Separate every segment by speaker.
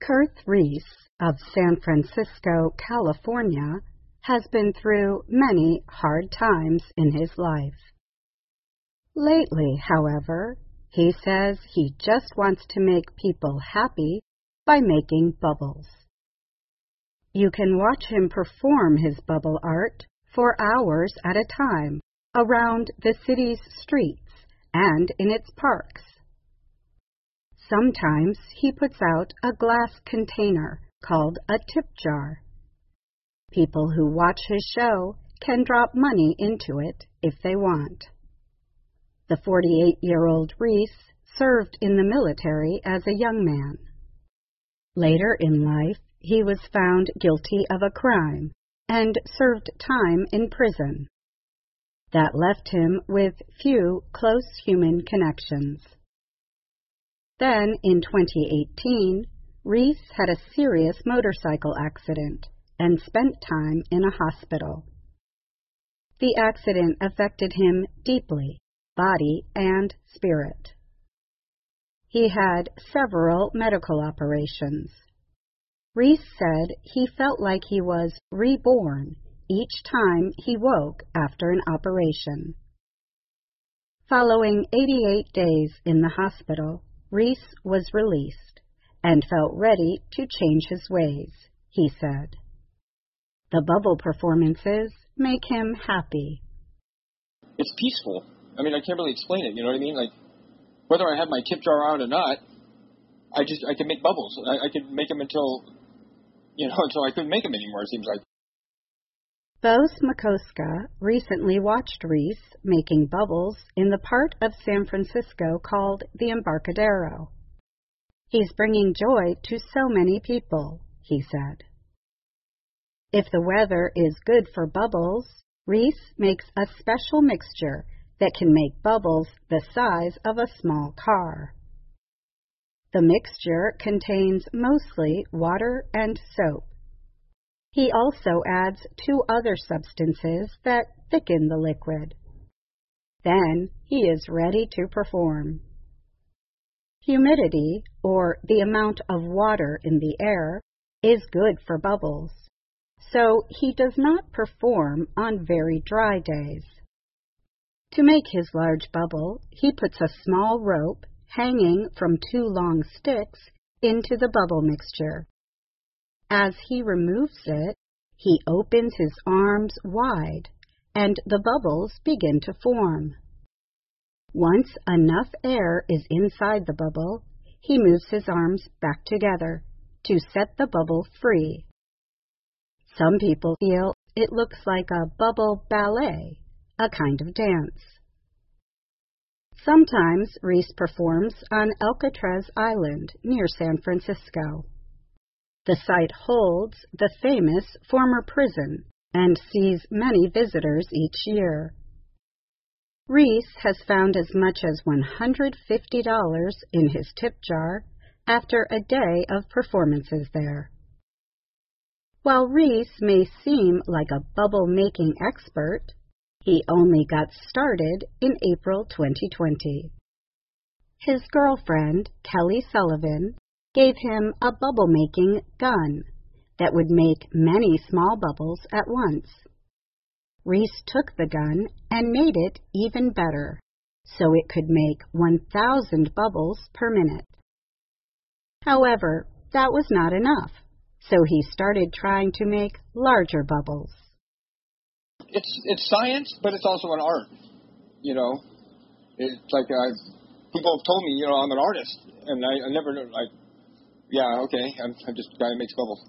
Speaker 1: Kurth Reese of San Francisco, California, has been through many hard times in his life. Lately, however, he says he just wants to make people happy by making bubbles. You can watch him perform his bubble art for hours at a time around the city's streets and in its parks. Sometimes he puts out a glass container called a tip jar. People who watch his show can drop money into it if they want. The 48-year-old Reese served in the military as a young man. Later in life, he was found guilty of a crime and served time in prison. That left him with few close human connections. Then, in 2018, Reese had a serious motorcycle accident and spent time in a hospital. The accident affected him deeply, body and spirit. He had several medical operations. Reese said he felt like he was reborn each time he woke after an operation. Following 88 days in the hospital, Reese was released and felt ready to change his ways, he said. The bubble performances make him happy.
Speaker 2: It's peaceful. I mean, I can't really explain it, you know what I mean? Like, whether I have my tip jar on or not, I can make bubbles. I can make them until I couldn't make them anymore, it seems like.
Speaker 1: Bose Makoska recently watched Reese making bubbles in the part of San Francisco called the Embarcadero. He's bringing joy to so many people, he said. If the weather is good for bubbles, Reese makes a special mixture that can make bubbles the size of a small car. The mixture contains mostly water and soap. He also adds 2 other substances that thicken the liquid. Then he is ready to perform. Humidity, or the amount of water in the air, is good for bubbles, so he does not perform on very dry days. To make his large bubble, he puts a small rope hanging from 2 long sticks into the bubble mixture. As he removes it, he opens his arms wide, and the bubbles begin to form. Once enough air is inside the bubble, he moves his arms back together to set the bubble free. Some people feel it looks like a bubble ballet, a kind of dance. Sometimes Reese performs on Alcatraz Island near San Francisco. The site holds the famous former prison and sees many visitors each year. Reese has found as much as $150 in his tip jar after a day of performances there. While Reese may seem like a bubble-making expert, he only got started in April 2020. His girlfriend, Kelly Sullivan, gave him a bubble-making gun that would make many small bubbles at once. Reese took the gun and made it even better, so it could make 1,000 bubbles per minute. However, that was not enough, so he started trying to make larger bubbles.
Speaker 2: It's science, but it's also an art, you know. It's like people have told me, I'm an artist, and I never knew, I'm just a guy who makes bubbles.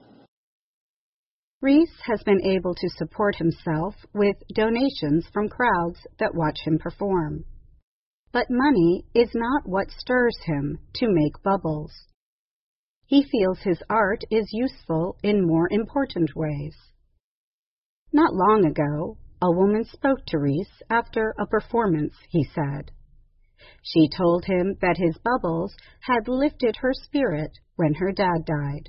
Speaker 1: Reese has been able to support himself with donations from crowds that watch him perform. But money is not what stirs him to make bubbles. He feels his art is useful in more important ways. Not long ago, a woman spoke to Reese after a performance, he said. She told him that his bubbles had lifted her spirit when her dad died.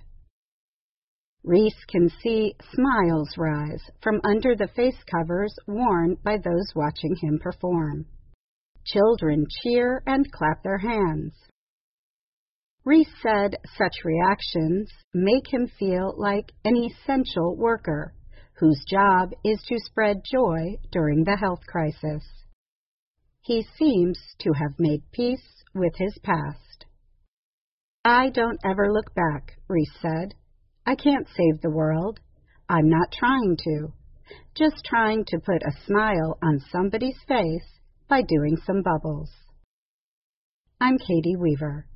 Speaker 1: Reese can see smiles rise from under the face covers worn by those watching him perform. Children cheer and clap their hands. Reese said such reactions make him feel like an essential worker whose job is to spread joy during the health crisis. He seems to have made peace with his past. I don't ever look back, Reese said. I can't save the world. I'm not trying to. Just trying to put a smile on somebody's face by doing some bubbles. I'm Katie Weaver.